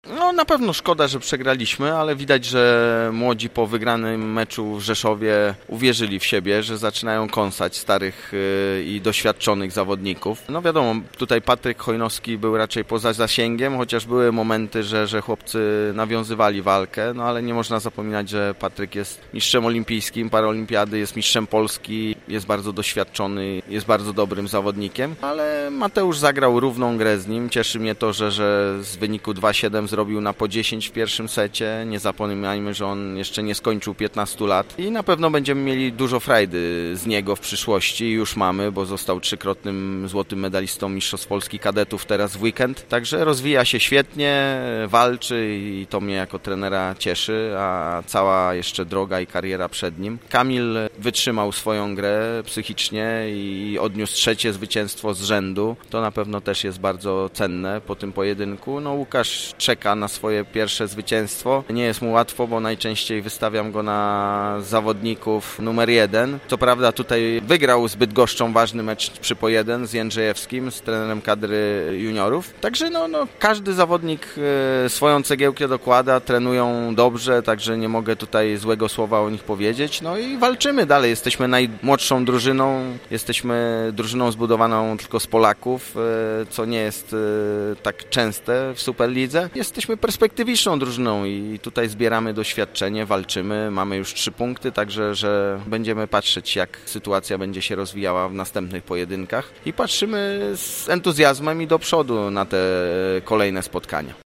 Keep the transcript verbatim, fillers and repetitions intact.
No na pewno szkoda, że przegraliśmy, ale widać, że młodzi po wygranym meczu w Rzeszowie uwierzyli w siebie, że zaczynają kąsać starych i doświadczonych zawodników. No wiadomo, tutaj Patryk Chojnowski był raczej poza zasięgiem, chociaż były momenty, że, że chłopcy nawiązywali walkę, no ale nie można zapominać, że Patryk jest mistrzem olimpijskim, paraolimpiady, jest mistrzem Polski, jest bardzo doświadczony, jest bardzo dobrym zawodnikiem, ale Mateusz zagrał równą grę z nim. Cieszy mnie to, że, że z wyniku dwa siedem zrobił na po dziesięć w pierwszym secie. Nie zapominajmy, że on jeszcze nie skończył piętnastu lat i na pewno będziemy mieli dużo frajdy z niego w przyszłości. Już mamy, bo został trzykrotnym złotym medalistą Mistrzostw Polski kadetów teraz w weekend. Także rozwija się świetnie, walczy i to mnie jako trenera cieszy, a cała jeszcze droga i kariera przed nim. Kamil wytrzymał swoją grę psychicznie i odniósł trzecie zwycięstwo z rzędu. To na pewno też jest bardzo cenne po tym pojedynku. No Łukasz czeka na swoje pierwsze zwycięstwo. Nie jest mu łatwo, bo najczęściej wystawiam go na zawodników numer jeden. Co prawda tutaj wygrał z Bydgoszczą ważny mecz trzy po jeden z Jędrzejewskim, z trenerem kadry juniorów. Także no, no, każdy zawodnik e, swoją cegiełkę dokłada, trenują dobrze, także nie mogę tutaj złego słowa o nich powiedzieć. No i walczymy dalej. Jesteśmy najmłodszą drużyną, jesteśmy drużyną zbudowaną tylko z Polaków, e, co nie jest e, tak częste w Superlidze. Jesteśmy perspektywiczną drużyną i tutaj zbieramy doświadczenie, walczymy, mamy już trzy punkty, także że będziemy patrzeć, jak sytuacja będzie się rozwijała w następnych pojedynkach i patrzymy z entuzjazmem i do przodu na te kolejne spotkania.